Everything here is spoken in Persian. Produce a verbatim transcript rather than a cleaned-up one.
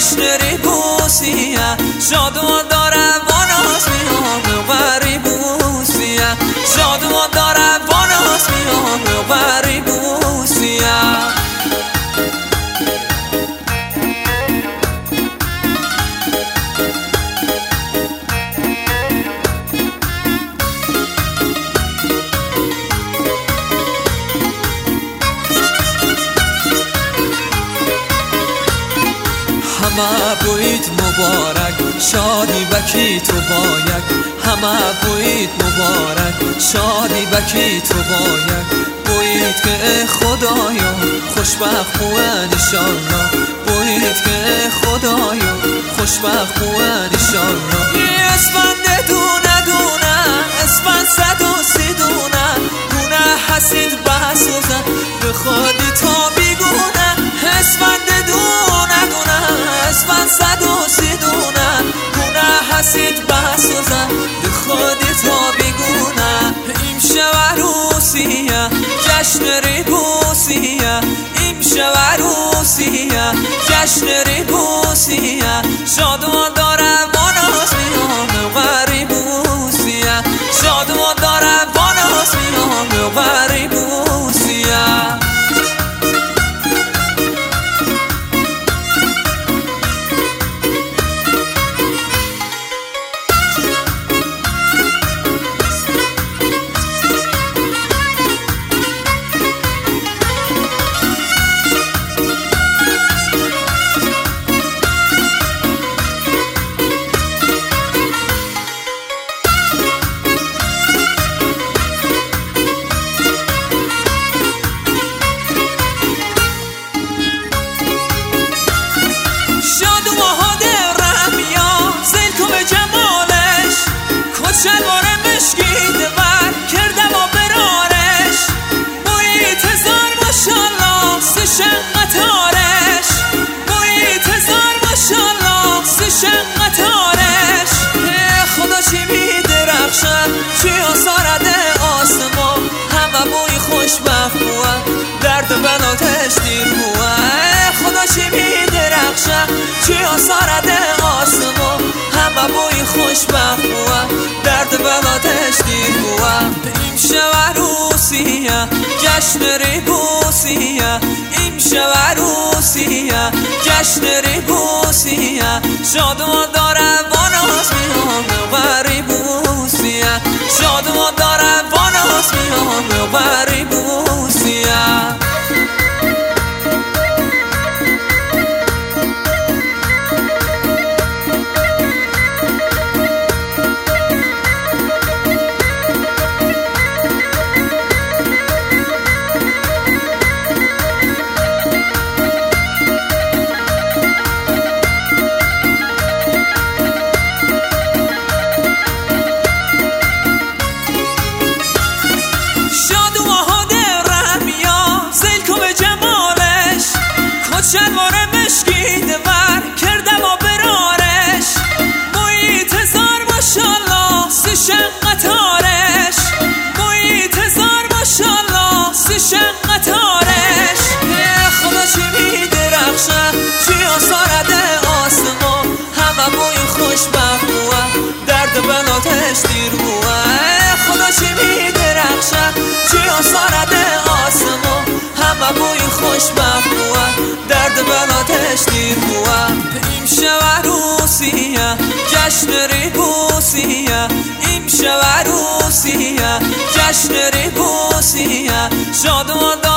جشن ریبوسیه شادمان داره واناس میام غریبوسیه شادمان داره واناس میام غریبوسیه همه بوید مبارک شادی بکی تو باید همه بوید مبارک شادی بکی تو باید بوید که خدایا خوشبخت بوید انشالله بوید که خدایا خوشبخت بوید انشالله اسفند دونه دونه اسفند صد و سی دونه دونه حسید بسوزن به خودی تا بیگونه اسفند دونه دونه اسفند صد و سی دونه دونه حسید بسوزن به خودی تا بیگونه این شب عروسیه جشن ریبوسیه این شب عروسیه جشن ریبوسیه شادمان داره واناس میام غریبوسیه شادمان داره واناس میام غریبوسیه شلوار مشکی دور کردم و برارش بوی تزار ماشالله سشن قطارش بوی تزار ماشالله سشن قطارش خدا چی می درخشن چی آسارده آسمان همه بوی خوشبخت بوه درد بلاتش دیر بوه خدا چی می درخشن چی آسارده آسمان همه بوی خوشبخت بوه درد بلاتش دیر بوه این شب عروسیه جشن ریبوسیه این شب عروسیه جشن ریبوسیه شادمان داره واناس میام غریبوسیه شادمان داره واناس میام غریبوسیه شلوار مشکی دور کردم و برارش بوی تزار ماشالله سشن قطارش بوی تزار ماشالله سشن قطارش خدا چی می درخشن چی آسارده آسمان همه بوی خوشبخت بوه درد بلاتش دیر بوه خدا چی می درخشن چی آسارده آسمان همه بوی خوشبخت بوه درد بلاتش دیر بوه این شب عروسیه جشن ریبوسیه این شب عروسیه جشن ریبوسیه شادمان